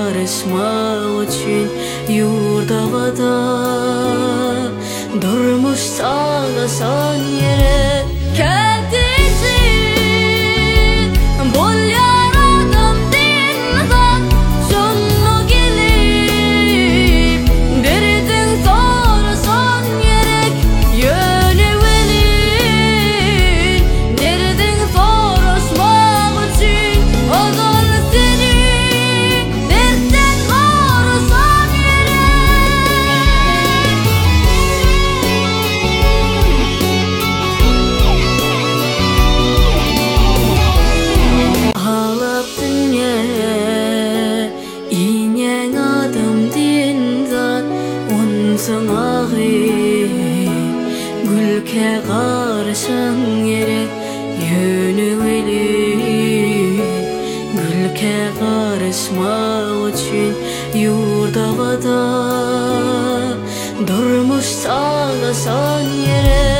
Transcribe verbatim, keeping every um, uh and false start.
karışmak için yurdavada durmuş sağlasan yere kendisi bol yaradım dindan sonuna gelip derdin sorasan gerek yönü verin derdin soruşmak için azal seni dertten korusan gerek ağlap dünya inen adım dindan onsun ağı gülke karışan gerek yönü verin gülke karışmak için yurdavada durmuş sağlasan yere